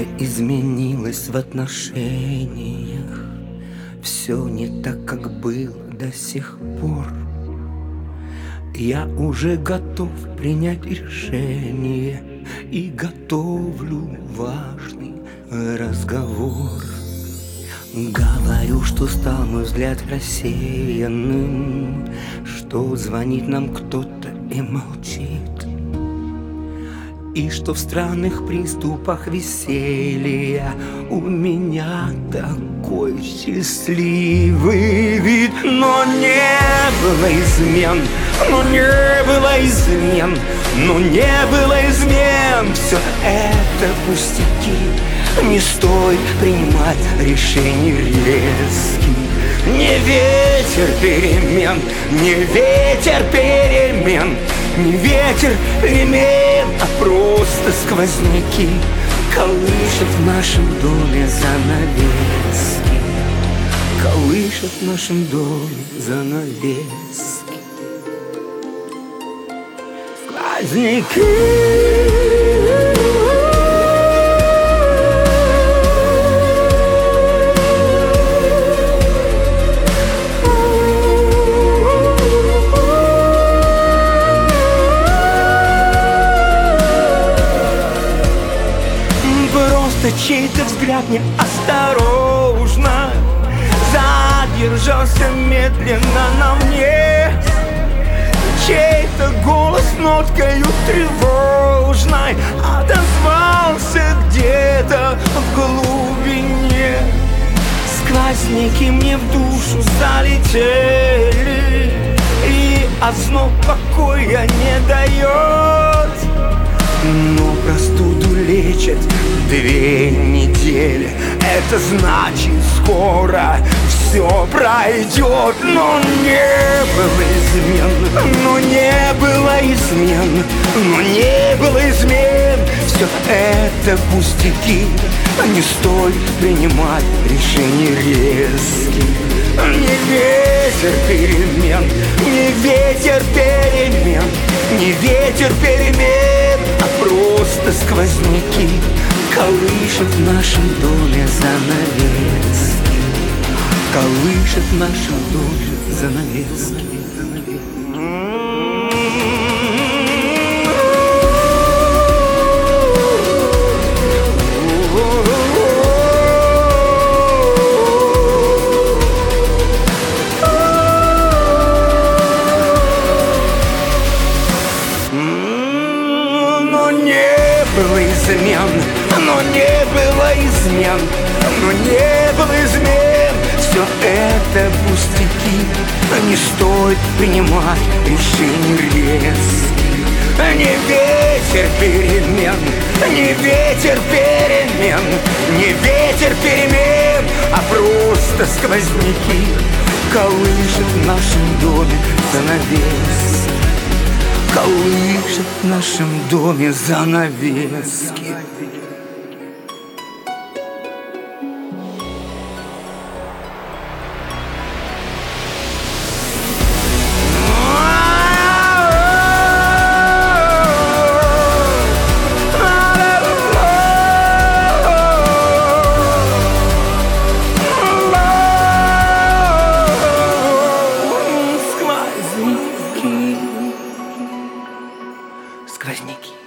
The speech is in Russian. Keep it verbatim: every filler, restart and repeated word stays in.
изменилось в отношениях. Все не так, как было до сих пор. Я уже готов принять решение и готовлю важный разговор. Говорю, что стал мой взгляд рассеянным, что звонит нам кто-то и молчит, и что в странных приступах веселья у меня такой счастливый вид. Но не было измен, но не было измен, но не было измен. Все это пустяки, не стоит принимать решений резких. Не ветер перемен, не ветер перемен, не ветер перемен, а просто сквозняки колышет в нашем доме занавески, колышет в нашем доме занавески. Сквозняки. Чей-то взгляд неосторожно задержался медленно на мне. Чей-то голос ноткою тревожной отозвался где-то в глубине. Сквозняки мне в душу залетели, и озноб покоя не дает. Но простуду лечат две недели, это значит, скоро все пройдет. Но не было измен, но не было измен, но не было измен. Все это пустяки, не стоит принимать решения резкие. Не ветер перемен, не ветер перемен, не ветер перемен, а просто сквозняки колышет в нашем доме занавески, колышет в нашем доме занавески. Было измен, но не было измен, но не было измен. Все это пустяки, не стоит принимать решений резких. Не ветер перемен, не ветер перемен, не ветер перемен, а просто сквозняки колышет в нашем доме занавески, колышет в нашем доме занавески. Сквозняки.